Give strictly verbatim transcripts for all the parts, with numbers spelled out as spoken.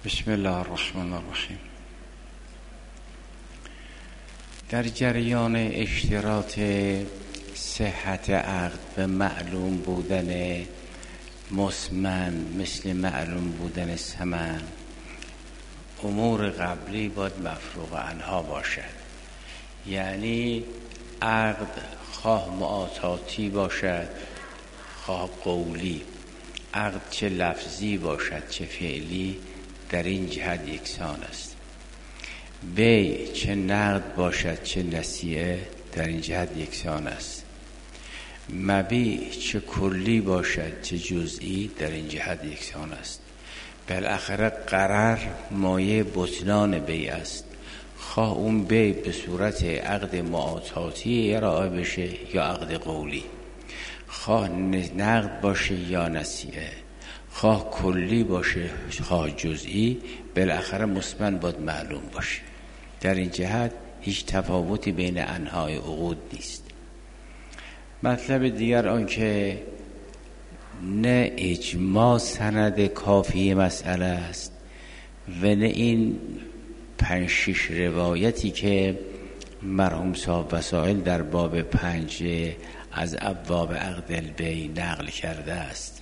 بسم الله الرحمن الرحیم. در جریان اشتراط صحت عقد و معلوم بودن مسمن مثل معلوم بودن ثمن، امور قبلی باید مفروغ عنها باشد. یعنی عقد خواه معاطاتی باشد خواه قولی، عقد چه لفظی باشد چه فعلی، در این جهت یکسان است. بی چه نقد باشد چه نسیه، در این جهت یکسان است. مبی چه کلی باشد چه جزئی، در این جهت یکسان است. بالاخره قرار مایه بطلان بی است، خواه اون بی به صورت عقد معاطاتی ارائه بشه یا عقد قولی، خواه نقد باشه یا نسیه، خواه کلی باشه خواه جزئی، بالاخره مسمن باید معلوم باشه. در این جهت هیچ تفاوتی بین انواع عقود نیست. مطلب دیگر آن که نه اجماع سند کافی مسئله است و نه این پنج شش روایتی که مرحوم صاحب وسائل در باب پنج از ابواب عقد البیع نقل کرده است.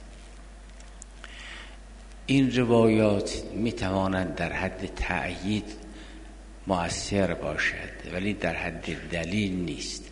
این روایات می توانند در حد تأیید مؤثر باشد ولی در حد دلیل نیست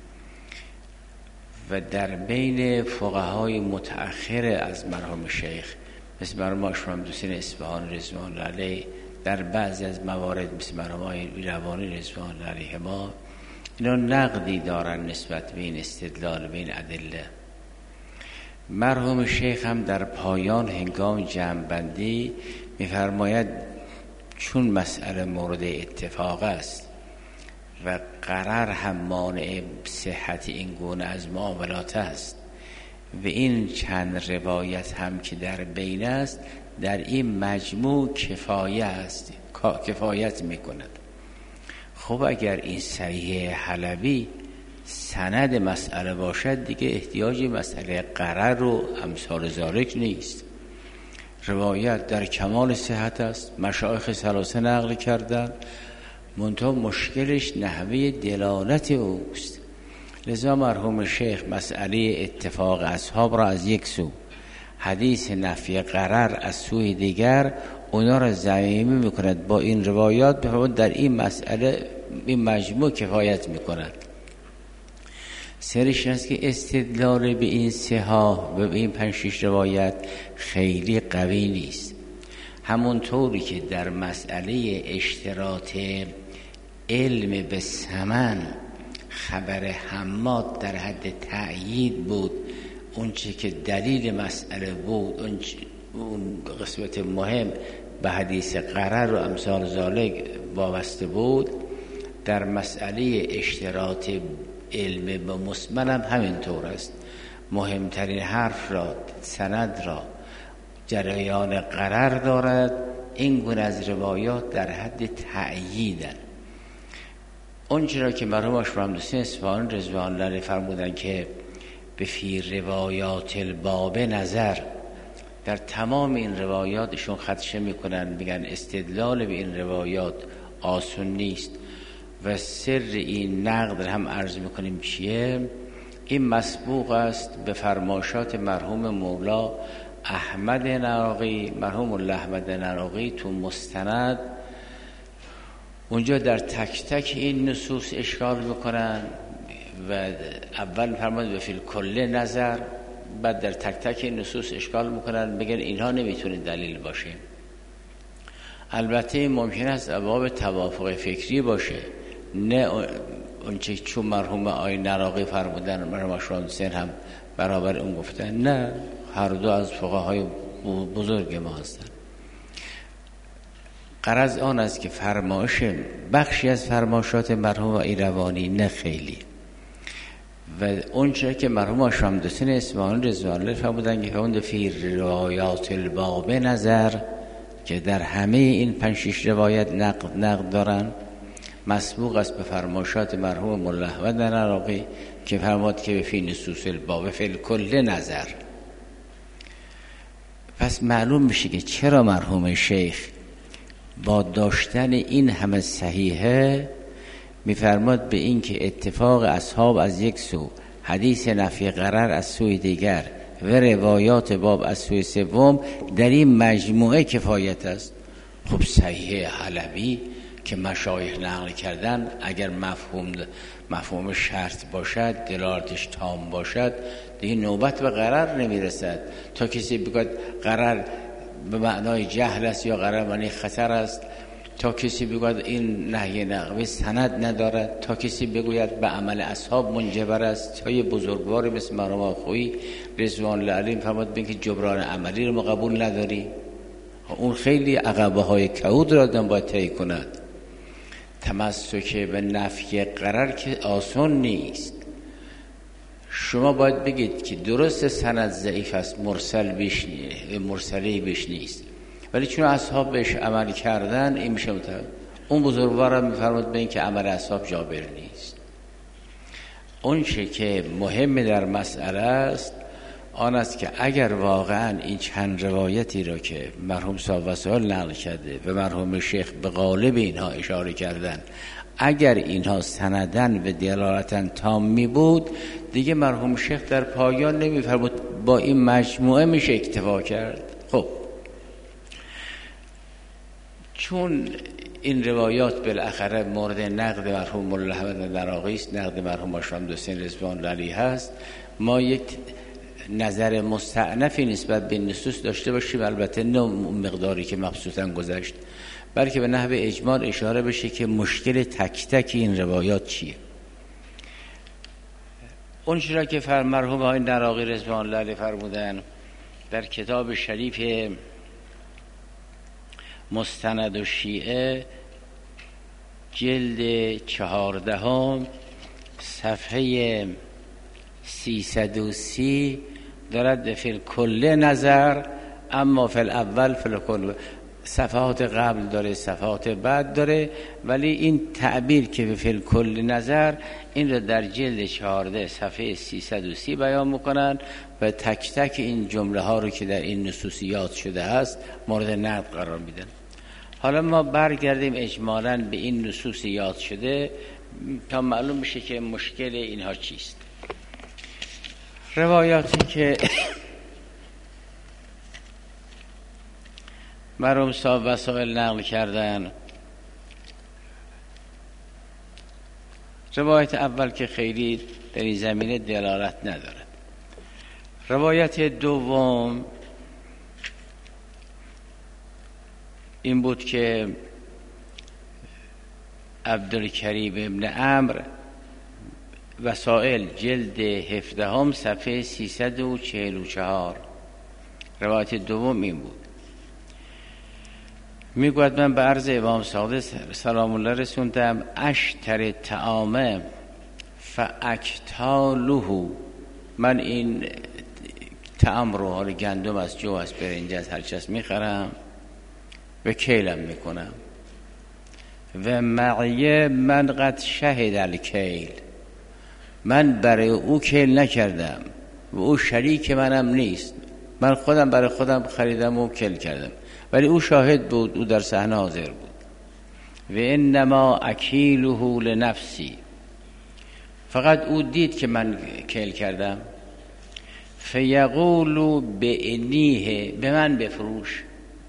و در بین فقهای متأخر از مرحوم شیخ مثل مرحوم اشرف دوسین اصفهانی رضوان الله علیه، در بعضی از موارد مثل مرحوم روانی رضوان الله علیه ما، اینا نقدی دارن نسبت به این استدلال به این ادله. مرحوم شیخ هم در پایان هنگام جمع‌بندی می‌فرماید چون مسئله مورد اتفاق است و قرار هم مانع صحت این گونه از معاملات است و این چند روایت هم که در بین است در این مجموع کفایه است، کفایت می‌کند. خب اگر این صحیح حلبی سند مسئله باشد دیگه احتیاج مسئله قرار و امثال ذالک نیست. روایت در کمال صحت است، مشایخ ثلاثه نقل کردن، منتها مشکلش نحوه دلالت اوست. لذا مرحوم شیخ مسئله اتفاق اصحاب را از یک سو، حدیث نفی قرار از سوی دیگر، اونا را ضمیمی میکند با این روایات به در این مسئله این مجموع کفایت میکند. سرش است که استدلال به این صحاح و به این پنج شش روایت خیلی قوی نیست. همونطوری که در مسئله اشتراط علم به ثمن خبر حماد در حد تأیید بود، اون چه که دلیل مسئله بود اون, اون قسمت مهم به حدیث قرار و امثال ذالک وابسته بود، در مسئله اشتراط علم به مسمن هم همینطور است. مهمترین حرف را سند را جریان قرار دارد. این گونه از روایات در حد تأییدن. اون چرا که مرحوم اشرف دوسین اصفهانی رضوان الله علیه فرمودن که به فی روایات الباب نظر، در تمام این روایاتشون خدشه میکنن، میگن استدلال به این روایات آسون نیست و سر این نقد هم عرض میکنیم چیه. این مسبوق است به فرمایشات مرحوم مولا احمد نراقی. مرحوم الله احمد نراقی تو مستند اونجا در تک تک این نصوص اشکال میکنن و اول فرمود به فی الکل نظر، بعد در تک تک این نصوص اشکال میکنن، بگن اینها نمیتونه دلیل باشه. البته ممکن است ابواب توافق فکری باشه، نه اونچه چون مرحوم آقای نراقی فرمودن مرحوم اشرف حسین هم برابر اون گفتن، نه، هر دو از فقهای بزرگ ما هستن. غرض آن است که فرمایش بخشی از فرمایشات مرحوم ایروانی نه خیلی، و اونچه که مرحوم اشرف حسین اصفهانی رضوان الله فرمودن که اون فی روایات الباب نظر، که در همه این پنج شش روایت نقد نقد دارن، مسبوق است به فرمایشات مرحوم مولا احمد نراقی که فرمود که فی نصوص الباب فی الکل نظر. پس معلوم میشه که چرا مرحوم شیخ با داشتن این همه صحیحه میفرماد به این که اتفاق اصحاب از یک سو، حدیث نفی غرر از سوی دیگر و روایات باب از سوی سوم در این مجموعه کفایت است. خب صحیح حلبی که مشایخ نقل کردن اگر مفهوم مفهوم شرط باشد، دلالتش تام باشد، دیگه نوبت به غرر نمیرسد. تا کسی بگوید غرر به معنای جهل است یا غرر معنی خطر است، تا کسی بگوید این نهی نقوی سند ندارد، تا کسی بگوید به عمل اصحاب منجبر است، تا یه بزرگواری مثل مرحوم خویی رضوان الله علیهم فرمود بین که جبران عملی رو ما قبول نداری. اون خیلی عقبه های کهود را آدم باید طی کند. تمسک به نفی قرار که آسان نیست. شما باید بگید که درست سند ضعیف است، مرسل بیش نیست، مرسلی بیش نیست، ولی چون اصحاب بهش عمل کردن این میشه متوجه. اون بزرگوار میفرمود به این که عمل اصحاب جابر نیست. اون چه که مهم در مسئله است آن است که اگر واقعا این چند روایتی را که مرحوم صاحب وسائل نقل کرده و مرحوم شیخ به غالب اینها اشاره کردن، اگر اینها سندن و دلالتن تام می بود، دیگه مرحوم شیخ در پایان نمیفرمود با این مجموعه میشه اکتفا کرد. خب چون این روایات بالاخره مورد نقد مرحوم مولا احمد العراقی است، نقد مرحوم محمد حسین رضوان الله علیه هست، ما یک نظر مستأنفی نسبت به نصوص داشته باشیم، البته نه مقداری که مبسوطاً گذشت، بلکه به نحو اجمال اشاره بشه که مشکل تک تک این روایات چیه. اون چرا که فر مرحوم های العراقی رضوان الله علیه فرمودن در کتاب شریف مستند و شیعه جلد چهاردهم صفحه سیصد و سی دارد فی الکل نظر اما فی الاول فی الکل، صفحات قبل داره صفحات بعد داره، ولی این تعبیر که فی الکل نظر این رو در جلد چهارده صفحه سیصد و سی بیان میکنن و تک تک این جمله ها رو که در این نصوصیات شده است مورد نقد قرار میدن. حالا ما برگردیم اجمالاً به این نصوصیات شده تا معلوم بشه که مشکل اینها چیست. روایاتی که مرحوم صاحب وسائل نقل کردن، روایت اول که خیلی در این زمینه دلالت ندارد. روایت دوم این بود که عبدالکریم ابن عمرو وسائل جلد هفدهم صفحه سیصد و چهل و چهار، روایت دوم این بود. میگوید من به عرض امام صادق سلام الله رسوندم اشتر طعامه فاکتالوه، من این طعام رو، حال گندم از جو از برنج از هر چیز میخرم و کیلم میکنم و معیه من قد شهد الکیل، من برای او کیل نکردم و او شریک منم نیست، من خودم برای خودم خریدم و کیل کردم ولی او شاهد بود، او در صحنه حاضر بود. و انما اکیله لنفسی، فقط او دید که من کیل کردم. فیقول بعنیه، به من بفروش.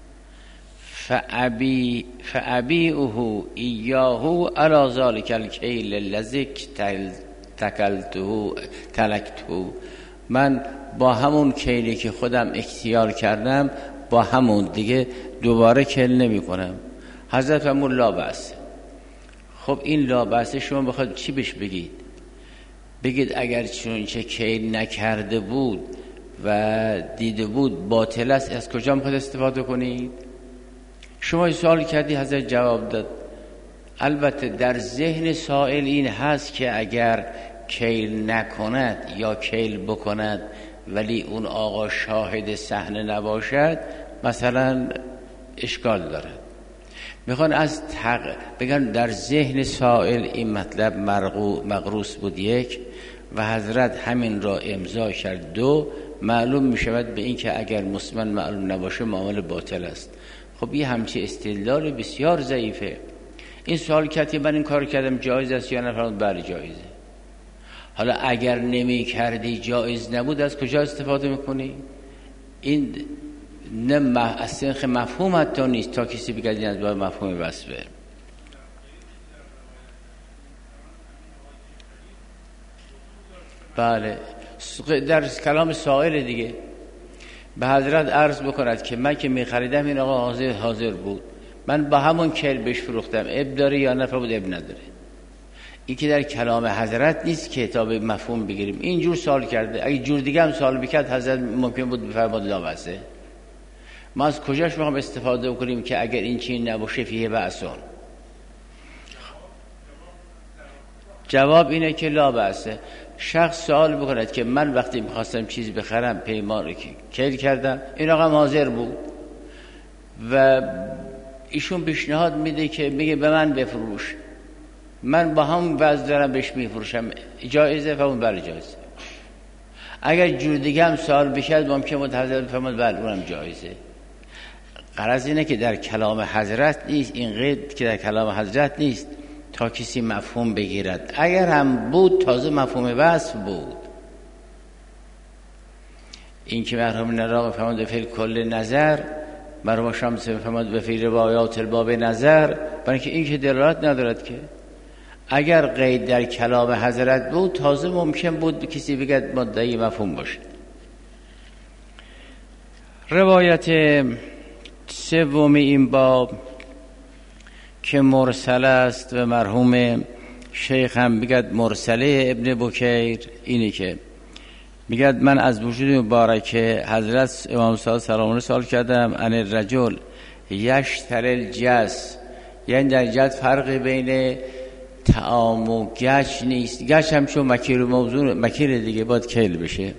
فابی فابیعه ایاه علی ذلک الکیل الذی تکلته تلکته، من با همون کیلی که خودم اختیار کردم با همون دیگه دوباره کیل نمی کنم. حضرت فرمود لا بأس. خب این لا بأس شما بخواد چی بهش بگید؟ بگید اگر چونچه کیل نکرده بود و دیده بود باطل است، از کجا میخواد استفاده کنید؟ شما سوال کردی، حضرت جواب داد. البته در ذهن سائل این هست که اگر کیل نکند یا کیل بکند ولی اون آقا شاهد صحنه نباشد مثلا اشکال دارد. میخوان از تق... بگن در ذهن سائل این مطلب مرغو... مغروس بود یک و حضرت همین را امضا کرد دو، معلوم میشود به این که اگر مسلمان معلوم نباشه معامل باطل است. خب یه همچی استدلال بسیار ضعیفه. این سوال کردی من این کار کردم جایز است یا نه؟ فرمود بله جایزه. حالا اگر نمی کردی جایز نبود از کجا استفاده میکنی؟ این نه مح... اصلا مفهوم حتی نیست تا کسی بگه این از باید مفهوم وصفه. بله در کلام سائل دیگه به حضرت عرض بکند که من که میخریدم این آقا حاضر حاضر بود، من با همون کل بهش فروختم، اب داره یا نه؟ فرمود اب نداره. این که در کلام حضرت نیست که تا به مفهوم بگیریم. اینجور سوال کرده، اگه جور دیگه هم سوال بکرد حضرت ممکن بود بفرماد لا بأسه. ما از کجاش میخوام استفاده کنیم که اگر این چین نباشه فیه بأسون؟ جواب اینه که لا بأسه. شخص سوال بکند که من وقتی میخواستم چیز بخرم پیمان رو کل کردم، این آقا حاضر بود و ایشون پیشنهاد میده که میگه به من بفروش، من با هم وضع دارم بهش میفروشم، جایزه؟ فرمود بله جایزه. اگر جور دیگه هم سوال بشد ممکن بود حضرت فرمود بله اونم جایزه. غرض اینه که در کلام حضرت نیست، این قید که در کلام حضرت نیست تا کسی مفهوم بگیرد. اگر هم بود تازه مفهوم وصف بود. این که مرحوم نراق فرمود فی کل نظر، مرحوم شمس فرمود فی روایات الباب نظر، برای که این که دلالت ندارد که اگر قید در کلام حضرت بود تازه ممکن بود کسی بگد مدعی مفهوم باشه. روایت سوم این باب که مرسل است و مرحوم شیخ هم بگد مرسله ابن بکیر، اینی که بگد من از وجود مبارک حضرت امام صادق سلام الله سوال کردم ان الرجل یشتری الجس، یعنی در جد فرق بین طعام و گچ نیست. گچ هم چون مکیر و موضوع مکیر دیگه باید کیل بشه.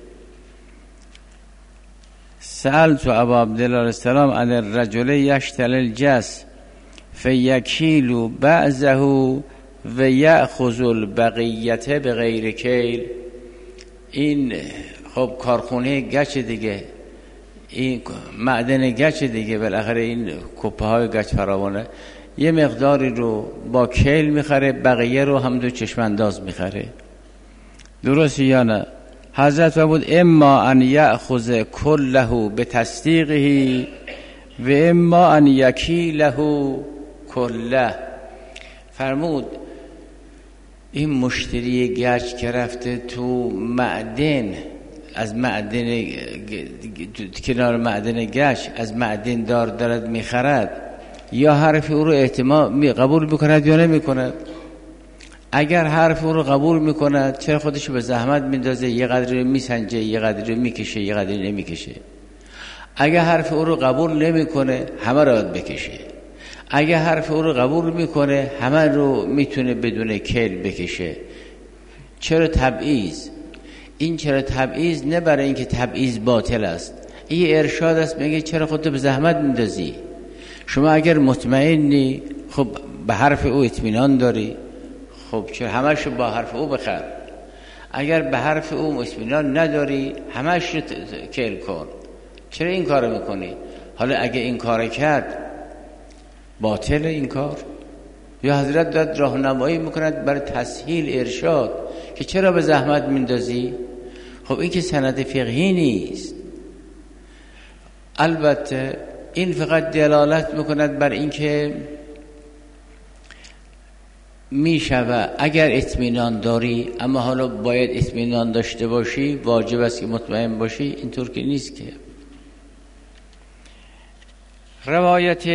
سألت ابا عبدالله السلام ان الرجل یشتری الجس فیکیل بعضه و یأخذ البقیه بغیر کیل. این خب کارخونه گچ دیگه، این معدن گچ دیگه، بالاخره این کپه های گچ فراوانه، یه مقداری رو با کیل میخره، بقیه رو هم دو چشم انداز میخره. درسته یا نه؟ حضرت فرمود اما ان یأخذ کله بتصدیقه و اما ان یکیله کله. فرمود این مشتری گچ که رفته تو معدن، از معدن کنار معدن گچ از معدن دار دارد میخرد، یا حرف او رو احتمال قبول میکند یا نمیکند؟ اگر حرف او رو قبول میکند چرا خودش به زحمت میندازه، یه قدری میسنجه، یه قدری میکشه، یه قدری نمیکشه؟ اگر حرف او رو قبول نمیکنه همه رو باید بکشه. اگر حرف او رو قبول میکنه همه رو میتونه بدون کل بکشه. چرا تبعیض؟ این چرا تبعیض؟ نه برای اینکه تبعیض باطل است، این ارشاد است. میگه چرا خودت به زحمت میندازی؟ شما اگر مطمئنی خب به حرف او اطمینان داری، خب چرا همش با حرف او بخر؟ اگر به حرف او اطمینان نداری همش رو کل کن. چرا این کارو میکنی؟ حالا اگه این کار کرد باطل این کار، یا حضرت داد راهنمایی میکند برای تسهیل ارشاد که چرا به زحمت میندازی؟ خب این که سند فقهی نیست. البته این فقط دلالت میکند بر این که میشوه اگر اطمینان داری، اما حالا باید اطمینان داشته باشی، واجب است که مطمئن باشی، اینطور که نیست که. روایت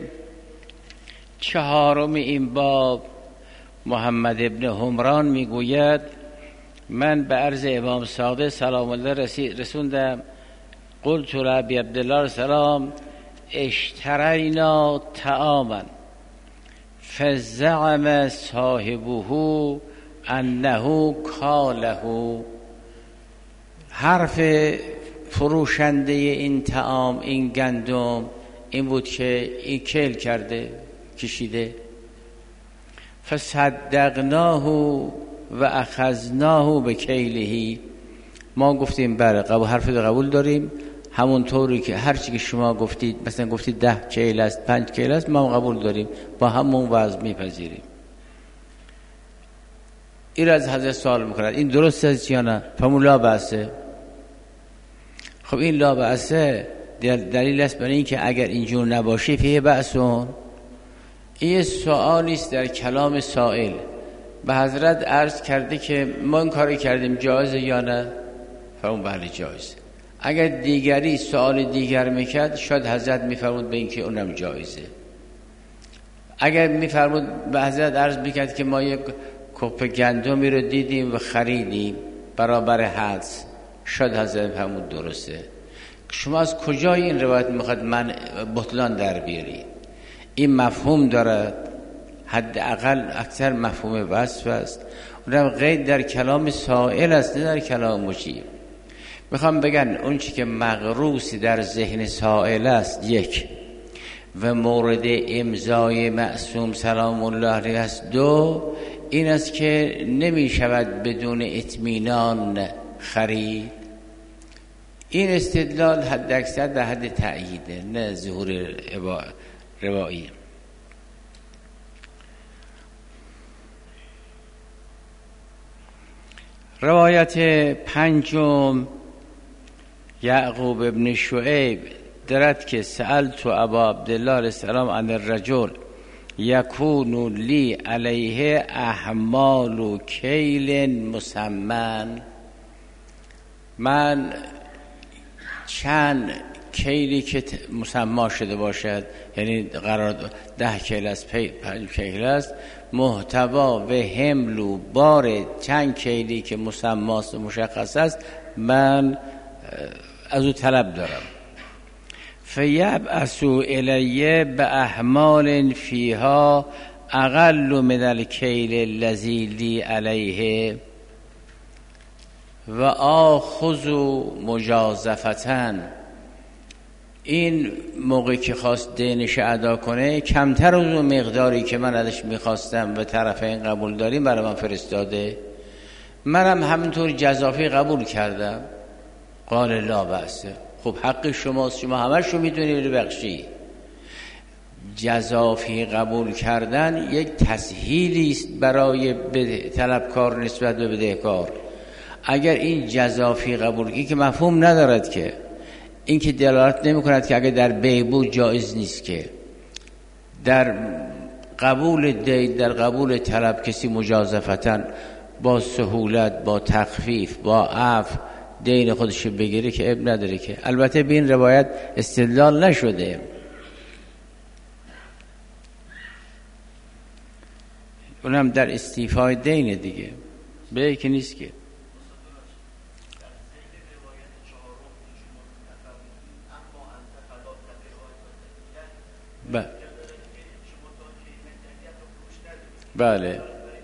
چهارم این باب محمد ابن حمران میگوید من به عرض امام صادق سلام الله رسوندم، قلت لابی عبدالله السلام اشترینا طعاما فزعم صاحبه انه کاله. حرف فروشنده این طعام، این گندم، این بود که این کیل کرده، کشیده. فصدقناه و اخذناه به کیله. ما گفتیم بله قبول، حرف قبول داریم، همون طوری که هر چی که شما گفتید، مثلا گفتید ده کیل است، پنج کیل است، ما قبول داریم، با همون وزن میپذیریم. این از حضرت سوال میکنند این درست است یا نه؟ فرمود لا بأسه. خب این لا بأسه دلیل است برای این که اگر اینجور نباشه فیه بأسون. این سوالی است در کلام سائل. به حضرت عرض کرده که ما این کاری کردیم، جایزه یا نه؟ فرمود بله جایزه. اگر دیگری سوال دیگر میکرد شاید حضرت میفرمود به این که اونم جایزه. اگر میفرمود به حضرت عرض میکرد که ما یک کپ گندمی رو دیدیم و خریدیم برابر حدس، شاید حضرت فرمود درسته. شما از کجای این روایت میخواد من بطلان در بیاری؟ این مفهوم دارد، حداقل اکثر مفهوم وصف است، اونم قید در کلام سائل است نه در کلام مجیب. میخوام بگن اون چی که مغروس در ذهن سائل است یک، و مورد امضای معصوم سلام الله علیه است دو، این است که نمی شود بدون اطمینان خرید. این استدلال حد اکثر در حد تأییده نه ظهور روایی. روایت پنجم یعقوب ابن شعیب درد که سألت ابا عبدالله علیه السلام عن الرجل یکون لی علیه احمال کیل مسمن، من چند کیلی که مسما شده باشد، یعنی قرار ده کیل است، پنج کیل است، محتوا و حمل و بار چند کیلی که مسماست و مشخص است، من از او طلب دارم. فیبعثوا الیه باحمال فیها اقل من الکیل الذی لی علیه و آخذ مجازفة. این موقعی که خواست دینش ادا کنه کمتر از اون مقداری که من ازش میخواستم و طرفین قبول داریم برای من فرستاده، منم همینطور جزافی قبول کردم. قال لا بأسه. خب حق شماست، شما همش رو میتونی ببخشی. جزافی قبول کردن یک تسهیلی است برای طلبکار نسبت به بدهکار. اگر این جزافی قبول کی که مفهوم ندارد، که این که دلالت نمی کند که اگر در بیع بود جایز نیست، که در قبول دید، در قبول طلب کسی مجازفتن با سهولت، با تخفیف، با عفو دین خودش بگیره که اب نداره. که البته به این روایت استدلال نشده، اونم در استیفای دین دیگه، به که نیست که ب... بله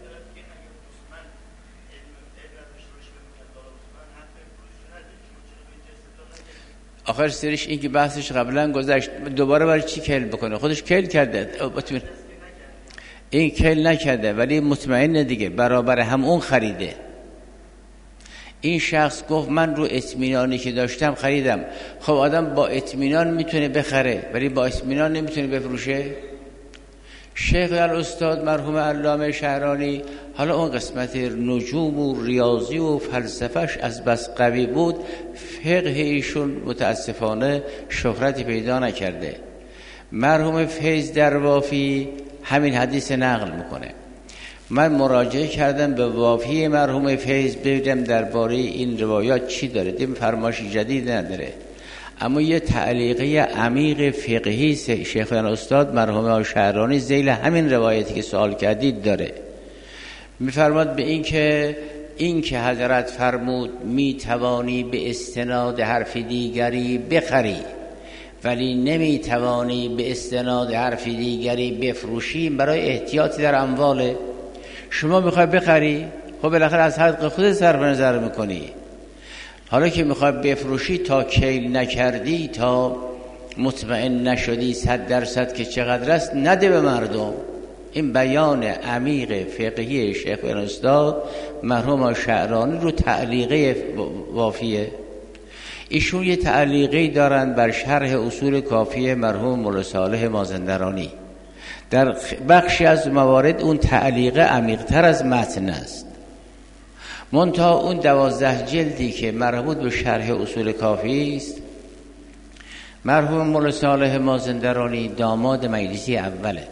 آخر سرش این که بحثش قبلا گذشت، دوباره برای چی کل بکنه؟ خودش کل کرده، این کل نکرده ولی مطمئنه دیگه، برابر هم اون خریده. این شخص گفت من رو اطمینانی که داشتم خریدم. خب آدم با اطمینان میتونه بخره ولی با اطمینان نمیتونه بفروشه. شیخ الاستاد مرحوم علامه شهرانی، حالا اون قسمت نجوم و ریاضی و فلسفهش از بس قوی بود، فقه ایشون متاسفانه شهرتی پیدا نکرده. مرحوم فیض در وافی همین حدیث نقل میکنه. من مراجعه کردم به وافی مرحوم فیض ببینم درباره این روایات چی داره، دیم فرمایش جدید نداره، اما یه تعلیقه عمیق فقهی شیخ الاستاد مرحوم شهرانی ذیل همین روایتی که سوال کردید داره. میفرماد به این که این که حضرت فرمود میتوانی به استناد حرف دیگری بخری ولی نمیتوانی به استناد حرف دیگری بفروشی، برای احتیاطی در امواله. شما میخوای بخری، خب بالاخره از حق خود صرف نظر میکنی. حالا که میخوای بفروشی تا کیل نکردی، تا مطمئن نشدی صد درصد که چقدر است، نده به مردم. این بیان عمیق فقهی شیخ الاستاد مرحوم شعرانی رو تعلیقه وافیه. ایشون یه تعلیقی دارن بر شرح اصول کافی مرحوم مولا صالح مازندرانی. در بخشی از موارد اون تعلیق عمیق‌تر از متن است، منتها اون دوازده جلدی که مربوط به شرح اصول کافی است، مرحوم مولا صالح مازندرانی داماد مجلسی اوله،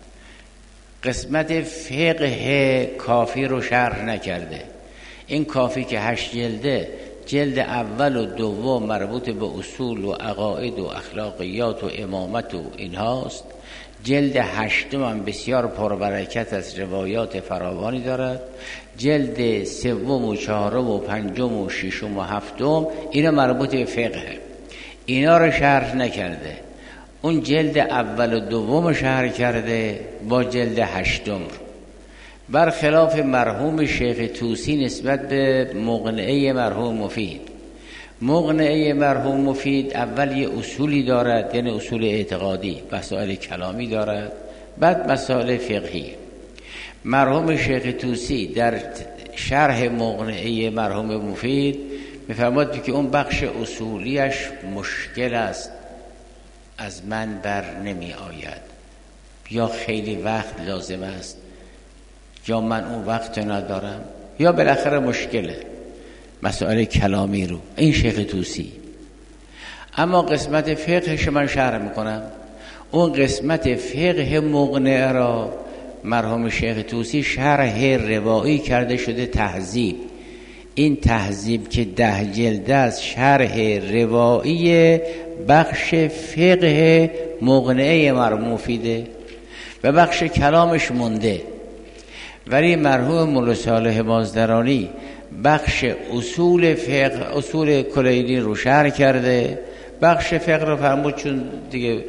قسمت فقه کافی رو شرح نکرده. این کافی که هشت جلده، جلد اول و دوم مربوط به اصول و عقاید و اخلاقیات و امامت و اینهاست. جلد هشتم هم بسیار پربرکت از روایات فراوانی دارد. جلد سوم و چهارم و پنجم و ششم و هفتم اینا مربوط به فقه، اینا رو شرح نکرده. اون جلد اول و دوم شرح کرده با جلد هشتم. برخلاف مرحوم شیخ طوسی نسبت به مقنعه مرحوم مفید، مقنعه مرحوم مفید اول یه اصولی دارد، یعنی اصول اعتقادی، مسائل کلامی دارد، بعد مسائل فقهی. مرحوم شیخ طوسی در شرح مقنعه مرحوم مفید می‌فرماید که اون بخش اصولیش مشکل است، از من بر نمی آید، یا خیلی وقت لازم است، یا من اون وقت ندارم، یا بالاخره مشکله مسائل کلامی رو. این شیخ طوسی. اما قسمت فقهش من شرح میکنم. اون قسمت فقه مقنعه را مرحوم شیخ طوسی شرح روایی کرده شده تهذیب. این تهذیب که ده جلد است شرح روایی بخش فقه مقنعه مرحوم مفیده و بخش کلامش مونده. ولی مرحوم مولا صالح مازندرانی بخش اصول فقه، اصول کلیدی رو شرح کرده، بخش فقه رو فرمود چون دیگه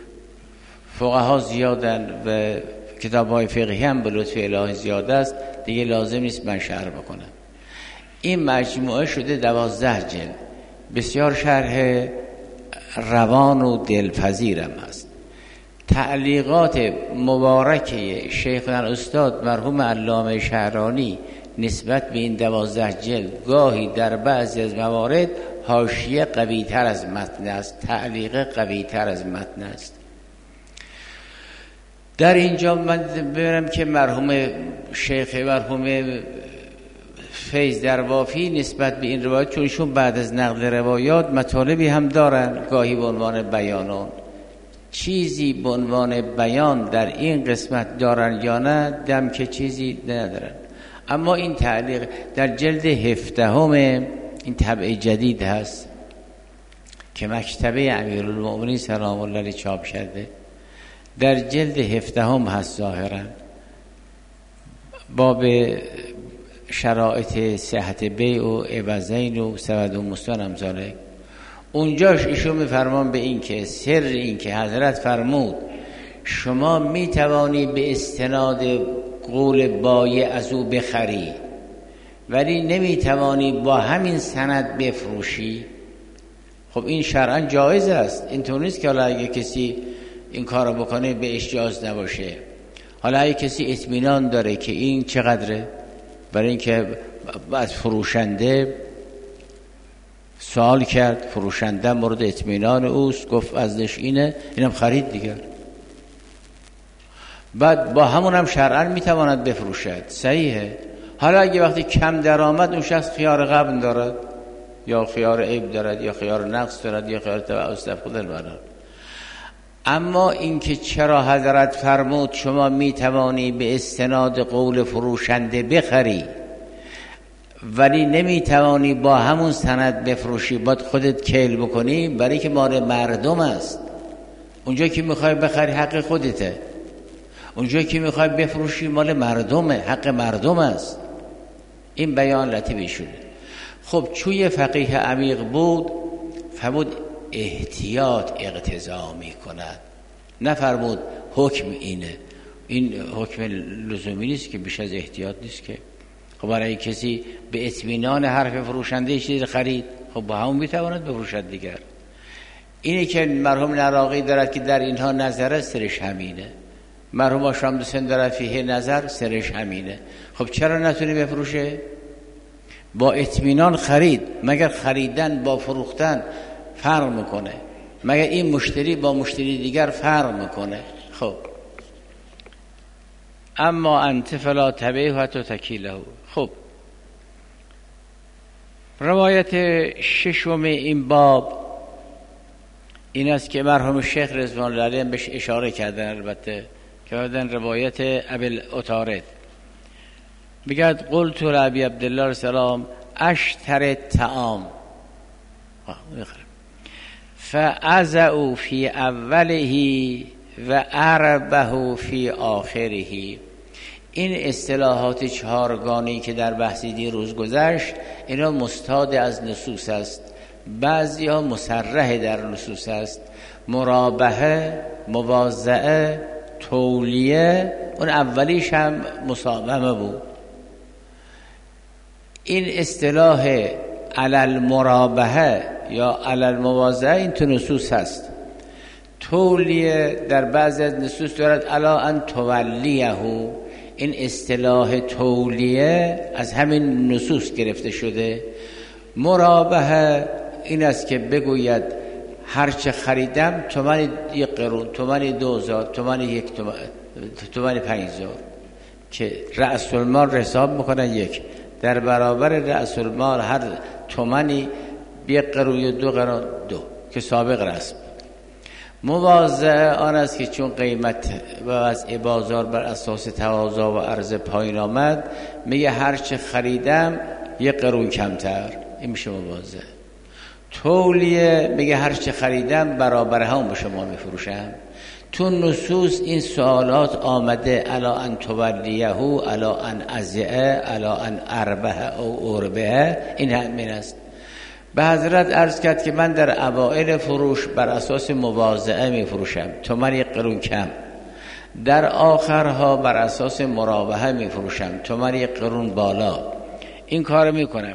فقها زیادن و کتاب‌های فقهی هم به لطف الهی زیاد است، دیگه لازم نیست من شرح بکنم. این مجموعه شده دوازده جلد، بسیار شرح روان و دلپذیرم است. تعلیقات مبارکه شیخنا الاستاد مرحوم علامه شهرانی نسبت به این دوازده جلد گاهی در بعضی از موارد حاشیه قوی تر از متن است، تعلیق قوی تر از متن است. در اینجا من ببینم که مرحوم شیخ مرحوم فیض دروافی نسبت به این روایت، چون ایشون بعد از نقل روایات مطالبی هم دارن، گاهی به عنوان بیانون، چیزی به عنوان بیان در این قسمت دارن یا نه دم که چیزی ندارن. اما این تعلیق در جلد هفدهم، این طبع جدید هست که مکتبه امیرالمؤمنین سلام الله علیه چاپ کرده، در جلد هفدهم هست ظاهرا، باب شرایط صحت بیع و عوضین و سبد و مستان امثاله. اونجاش ایشون میفرمان به این که سر این که حضرت فرمود شما میتوانی به استناد قول بایع از او بخری ولی نمیتوانی با همین سند بفروشی. خب این شرعا جایز است، اینطور نیست که حالا اگه کسی این کارو بکنه به اجاز نباشه. حالا اگه کسی اطمینان داره که این چقدره، برای اینکه از فروشنده سوال کرد، فروشنده مورد اطمینان اوست، گفت ازش اینه، اینم خرید دیگر، بعد با همون هم شرعاً میتواند بفروشد، صحیحه. حالا اگه وقتی کم درآمد اون شخص خیار غبن دارد یا خیار عیب دارد یا خیار نقص دارد یا خیار تبعث خود البرار. اما اینکه چرا حضرت فرمود شما میتوانی به استناد قول فروشنده بخری ولی نمیتوانی با همون سند بفروشی، باید خودت کیل بکنی، برای که مال مردم است. اونجا که میخوای بخری حق خودته، اونجا که میخوای بفروشی مال مردمه، حق مردم است. این بیان لطیفی شده. خب چوی فقیه عمیق بود، فرمود احتیاط اقتضا میکند، نفرمود حکم اینه. این حکم لزومی نیست که بیش از احتیاط نیست که. خب برای کسی به اطمینان حرف فروشنده چیز خرید، خب با همون میتواند بفروشد دیگر. اینی که مرحوم نراقی دارد که در اینها نظر سرش همینه، مرحوم شامدوسن دارد فیه نظر سرش همینه. خب چرا نتونی بفروشه؟ با اطمینان خرید. مگر خریدن با فروختن فرق میکنه؟ مگر این مشتری با مشتری دیگر فرق میکنه؟ خب اما انت فلا تبیه حتی تکیله. خب روایت ششم این باب این است که مرحوم شیخ رضوان الله علیه بهش اشاره کردن، البته که کردن روایت ابی عطارد میگد قلت لابی عبدالله السلام اشتر طعام فعزعوا فی اوله و اربه فی آخره. این اصطلاحات چهارگانی که در بحث دیروز گذشت اینا مستاد از نصوص است، بعضی ها مصرح در نصوص است. مرابحه، مواضعه، تولیه، اون اولیش هم مصابمه بود. این اصطلاح علل مرابحه یا علل مواضعه این تو نصوص هست. تولیه در بعضی از نصوص دارد الا ان تولیه، این اصطلاح تولیه از همین نصوص گرفته شده. مرابحه این است که بگوید هرچه خریدم تومن یک قرون، تومن دوزار، تومن یک تومن، تومن پنجزار، که رأس المال حساب میکنن یک، در برابر رأس المال هر تومنی یک قرون یا دو قرون دو که سابق رسم. مواضعه آن است که چون قیمت و وضع بازار بر اساس تقاضا و عرضه پایین آمد میگه هرچه خریدم یک قرون کمتر، این میشه مواضعه. تولیه میگه هرچه خریدم برابر هم به شما میفروشم. تو نصوص این سوالات آمده الا ان تولیه، الا ان ازعه، الا ان اربه او اربه، این همین است. به حضرت عرض کرد که من در اوائل فروش بر اساس مواضعه می فروشم، تومن یک قرون کم. در آخرها بر اساس مرابحه می فروشم، تومن یک قرون بالا. این کار می کنم.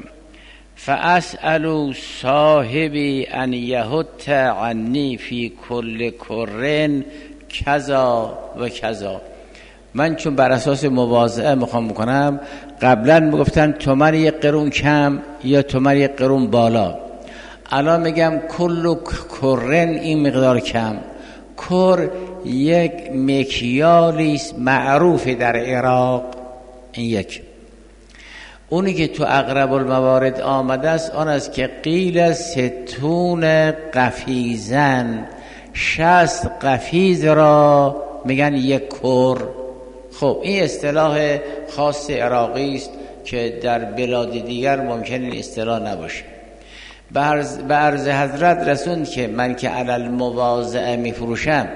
فاسألوا صاحبی ان یهت عنی فی کل کرن کذا و کذا. من چون بر اساس مواضعه میخوام بکنم، قبلا میگفتن تومن یک قرون کم یا تومن یک قرون بالا، الان میگم کل کرن این مقدار کم. کر یک مکیالی است معروف در عراق، این یک. اونی که تو اقرب الموارد آمده است آن است که قیل ستون قفیزن، شصت قفیز را میگن یک کر. خب این اصطلاح خاص عراقی است که در بلاد دیگر ممکن این اصطلاح نباشه. به عرض حضرت رسوند که من که علل مواضعه می فروشم،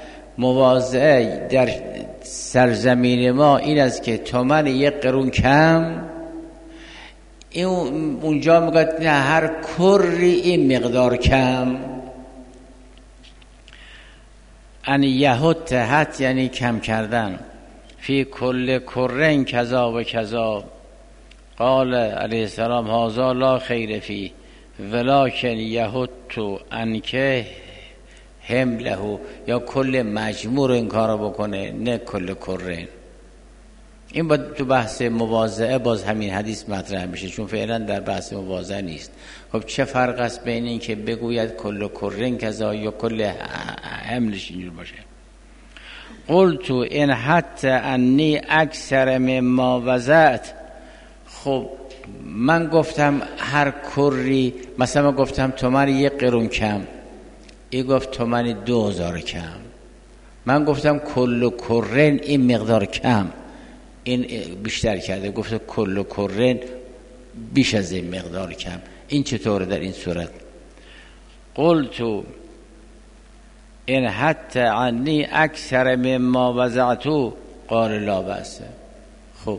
مواضعه در سرزمین ما این است که تومن یک قرون کم، این اونجا میگه نه هر کری این مقدار کم. ان یهت هت یعنی کم کردن. فی کل کرن کذا و کذا. قال علیه السلام هذا لا خیر فی ولکن یهت انکه حمله، یا کل مجموع این کارو بکنه نه کل کرن. این با تو بحث مواضعه باز همین حدیث مطرح میشه، چون فعلا در بحث مواضعه نیست. خب چه فرق است بین این که بگوید کل کرن کذا یا کل حملش اینجور باشه؟ قلت ان حتی انی اکثر مما وضعت. خب من گفتم هر کری، مثلا گفتم تومن یک قرون کم، ای گفت تومن دو هزار کم. من گفتم کل کرن این مقدار کم، این بیشتر کرده گفت کل کرن بیش از این مقدار کم. این چطوره در این صورت؟ قلت ان حتی عنی اکثر مما وضعتو قال لا بأس. خب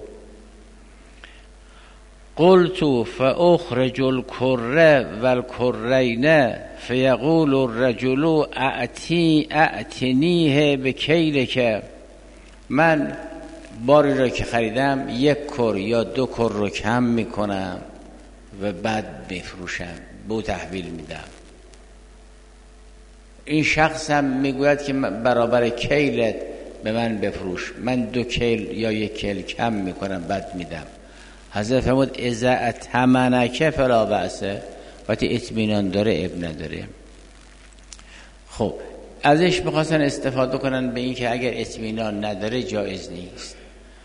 قلت فاخرج الكر والكرين فيقول الرجل اعطي اعتنيه بكيلك. من باری را که خریدم یک کر یا دو کر رو کم میکنم و بعد بفروشم، بو تحویل میدم. این شخص هم میگوید که برابر کیلت به من بفروش، من دو کیل یا یک کیل کم میکنم بعد میدم. حضرت فرمود اذا اتمنک فلا بأسه، وقتی اطمینان داره اب نداره. خب ازش میخواستن استفاده کنن به این که اگر اطمینان نداره جایز نیست.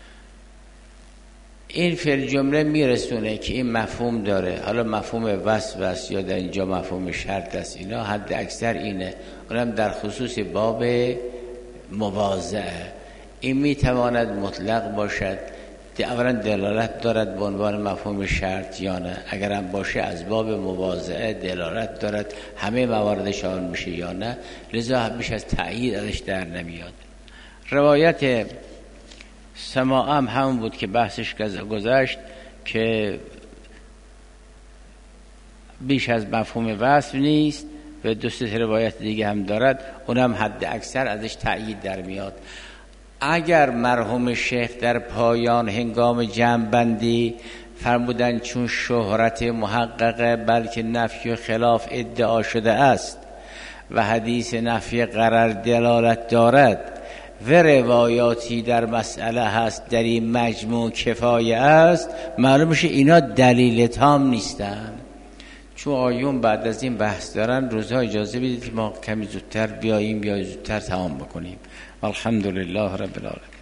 این فعل جمله میرسونه که این مفهوم داره. حالا مفهوم وصف است یا در اینجا مفهوم شرط است، اینا حد اکثر اینه، اونم در خصوص باب مواضعه. این میتواند مطلق باشد، اولا دلالت دارد به عنوان مفهوم شرط یا نه، اگر هم باشه از باب مواضعه دلالت دارد، همه مواردش آن میشه یا نه، لذا بیش از تأیید ازش در نمیاد. روایت سماع هم همون بود که بحثش گذشت که بیش از مفهوم وصف نیست و دو سه روایت دیگه هم دارد، اونم حد اکثر ازش تأیید در میاد. اگر مرحوم شیخ در پایان هنگام جمع‌بندی فرمودن چون شهرت محققه بلکه نفی و خلاف ادعا شده است و حدیث نفی قرار دلالت دارد و روایاتی در مسئله هست در این مجموع کفایه است، معلوم میشه اینا دلیل تام نیستن. چون آیون بعد از این بحث دارن، روزها اجازه بدید که ما کمی زودتر بیاییم یا زودتر تمام بکنیم. الحمدلله رب العالمین.